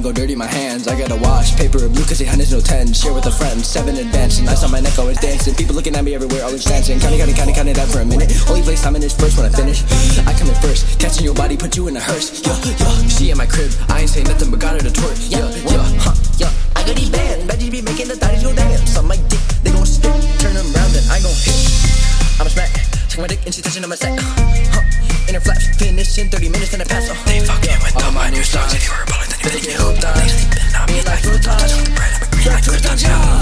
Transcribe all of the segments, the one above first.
go dirty my hands. I gotta wash paper blue cause the hand is no 10. Share with a friend, 7 advancing. Ice on my neck, always dancing. People looking at me everywhere, always dancing. Counting that for a minute. Only place I'm in is first when I finish. I come in first, catching your body, put you in a hearse. She in my crib, I ain't saying nothing but got her to twerk. I got these bands, badges be making the thotties go dance. On my dick, they gon' stick, turn them round and I gon' hit. I'm a smack, check my dick and she touching on my sack. In her flaps, finish in 30 minutes and I pass. They fucking with all my new songs. If you were a bullet, then you think you hooped on. They sleeping on me like croutons. On the bread, I'm a green like croutons.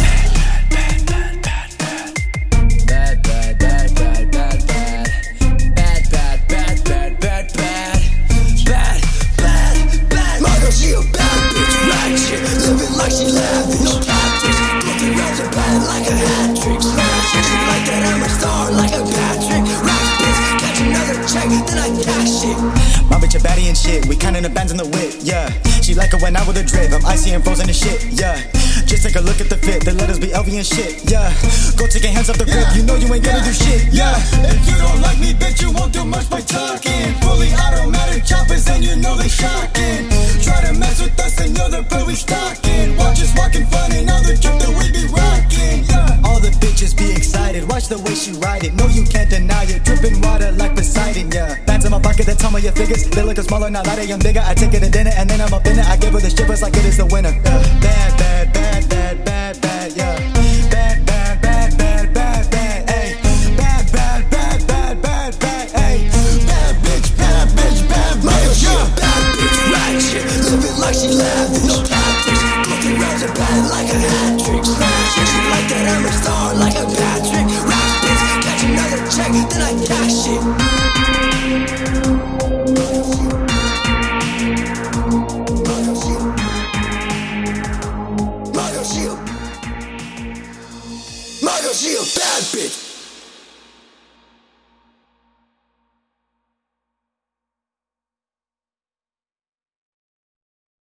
She a bad bitch, ratchet, living like she lavish. No tactics, looking round and bad like a hat trick. Smash it, she like that, I'm a star like a Patrick. Rap bitch, catch another check, then I cash it. My bitch a baddie and shit, we kinda abandon the wit, yeah. She like it when I with a drip, I'm icy and frozen and shit, yeah. Just take a look at the fit, the letters be LV and shit, yeah. Go take your hands off the grip, you know you ain't gonna do shit, yeah. If you don't like me, bitch, you won't do much by talking. Fully automatic choppers and you know they shocking. Try to mess with us and you're the bird we stalking. Watch us walking funny, now the drip that we be rocking, yeah. All the bitches be excited, watch the way she ride it. No, you can't deny it, dripping water like Poseidon, yeah. Bands in my pocket that tell me your figures, they look smaller, now that I'm bigger. I take it to dinner and then I'm up in it. I give her the shivers like it is the winner, yeah. Bad, bad, bad, bad, bad, bad, yeah. Bad, bad, bad, bad, bad, bad, ayy. Bad, bad, bad, bad, bad, bad, ayy. Bad bitch, bad bitch, bad bitch. She a bad bitch, ratchet, living like she lavish. No tactics, looking round and bad like a hat trick. Smash it, she like that, I'm a star like a Patrick. Rap bitch, catch another check, then I cash it. She a bad bitch.